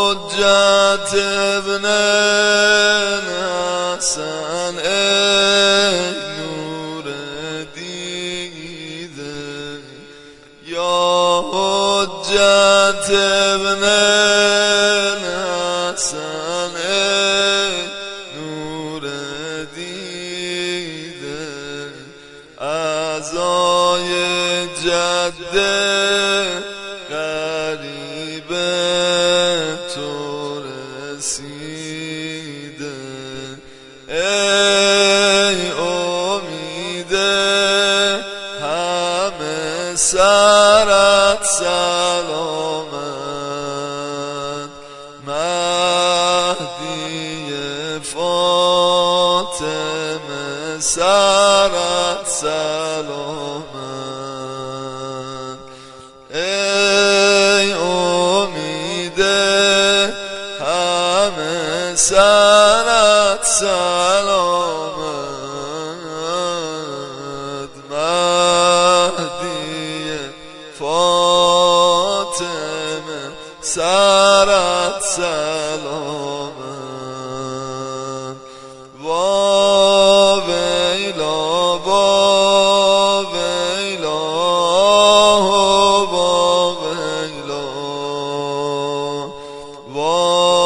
حجت ابن حسن ای نور دیده یا حجت ابن حسن ای نور دیده اعضای جده قریب تو رسیده ای امید همه سرت سلامت مهدی فاطمه سرت سلامت ای امید همه سرت سلامت مهدی فاطمه سرت سلامت وا ویلا وا ویلا وا ویلا وا